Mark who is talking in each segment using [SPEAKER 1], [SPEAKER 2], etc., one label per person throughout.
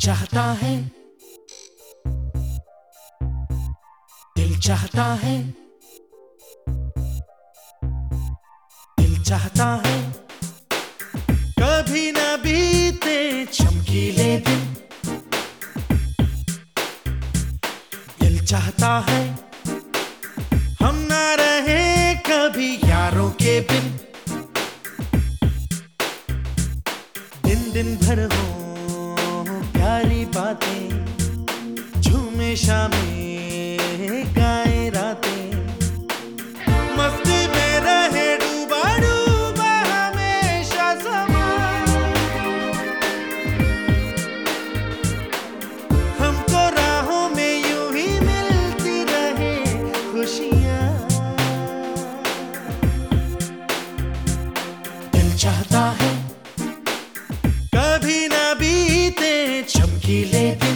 [SPEAKER 1] चाहता है, दिल चाहता है, दिल चाहता है कभी न बीते चमकीले दिन। दिल चाहता है हम ना रहे कभी यारों के बिन। दिन दिन भर हो प्यारी बातें, झूमे शामें गाए रातें, मस्ती में रहे डूबा डूबा हमेशा समा। हमको राहों में यूं ही मिलती रहे खुशियाँ। दिल चाहता है कभी ना बीते चमकीले दिन।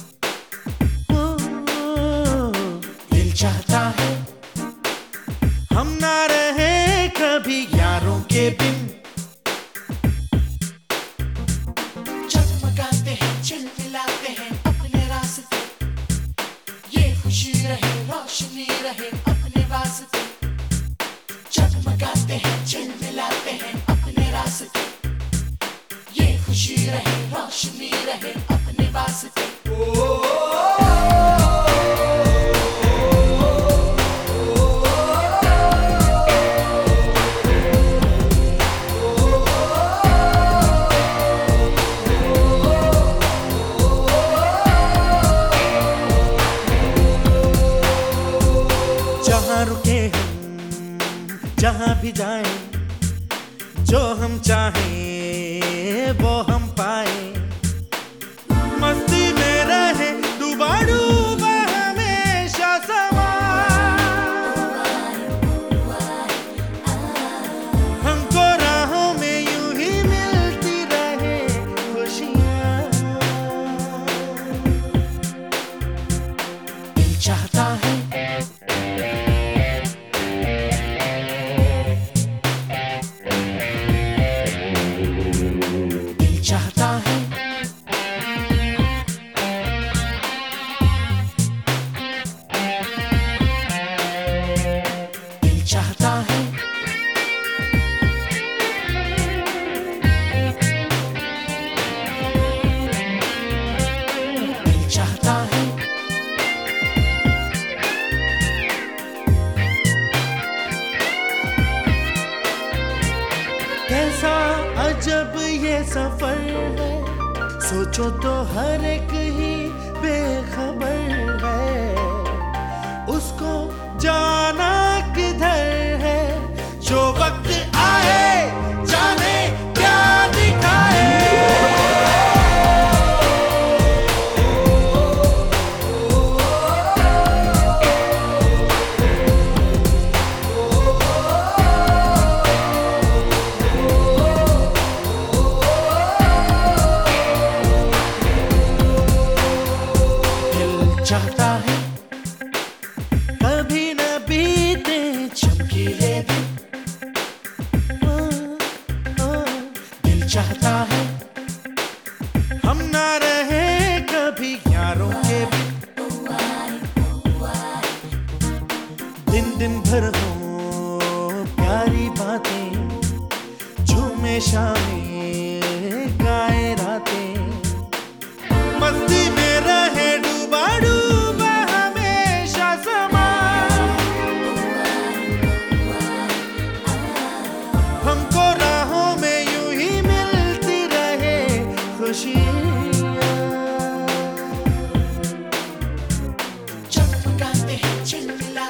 [SPEAKER 1] दिल चाहता है हम ना रहे कभी यारों के बिन।
[SPEAKER 2] जगमगाते हैं चिलमिलाते हैं अपने रास्ते, ये खुशी रहे रोशनी रहे अपने वास्ते। जगमगाते हैं चिलमिलाते हैं अपने रास्ते, ये खुशी रहे रोशनी रहे अपने वास्ते।
[SPEAKER 1] जहाँ रुके हम जहाँ भी जाएं, जो हम चाहें वो हम पाए। मस्ती में रहे डूबा डूबा हमेशा समा। हमको राहों में यूं ही मिलती रहे खुशियाँ। दिल चाहता है चाहता है दिल चाहता है दिल चाहता है। कैसा अजब ये सफर है, सोचो तो हर एक ही बेखबर है। उसको जाना किधर है, जो वक्त आए जाने क्या दिखाए। चाहता है कभी न बीते चमकीले दिन। दिल चाहता है हम ना रहे कभी यारों के बिन। दिन दिन भर हो प्यारी बातें, झूमे शामें गाए रातें, मस्ती में रहे डूबा डूबा हमेशा समा। हमको राहों में यूं ही मिलती रहे खुशियाँ।
[SPEAKER 2] जगमगाते हैं चिलमिलाते